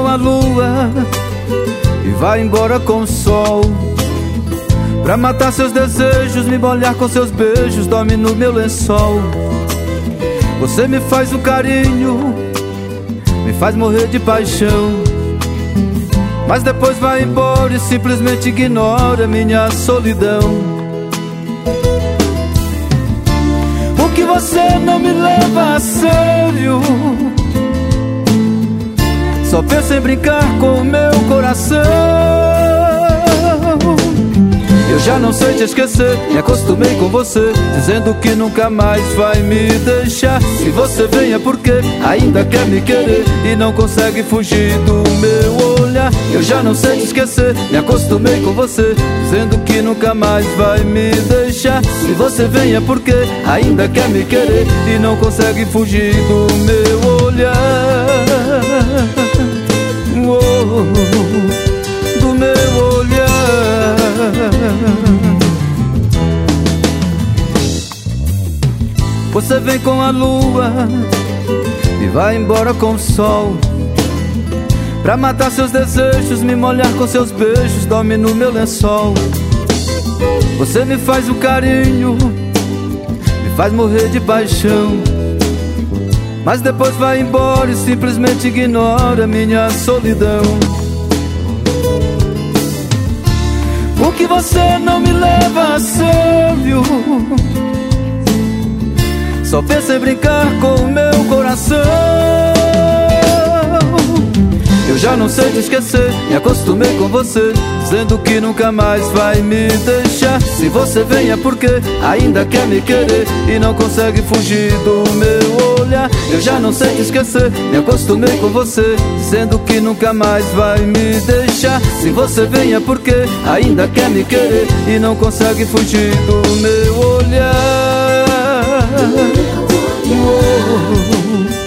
a lua e vai embora com o sol, pra matar seus desejos, me molhar com seus beijos, dorme no meu lençol. Você me faz um carinho, me faz morrer de paixão, mas depois vai embora e simplesmente ignora minha solidão. Por que você não me leva a sério? Só pensa em brincar com o meu coração. Eu já não sei te esquecer, me acostumei com você, dizendo que nunca mais vai me deixar. Se você vem é porque ainda quer me querer e não consegue fugir do meu olhar. Eu já não sei te esquecer, me acostumei com você, dizendo que nunca mais vai me deixar. Se você vem é porque ainda quer me querer e não consegue fugir do meu olhar. Do meu olhar. Você vem com a lua e vai embora com o sol, pra matar seus desejos, me molhar com seus beijos, dorme no meu lençol. Você me faz um carinho, me faz morrer de paixão, mas depois vai embora e simplesmente ignora minha solidão. Por que você não me leva a sério? Só pensa em brincar com o meu coração. Eu já não sei te esquecer, me acostumei com você, dizendo que nunca mais vai me deixar. Se você vem é porque ainda quer me querer e não consegue fugir do meu olhar. Eu já não sei te esquecer, me acostumei com você, dizendo que nunca mais vai me deixar. Se você vem é porque ainda quer me querer e não consegue fugir do meu olhar.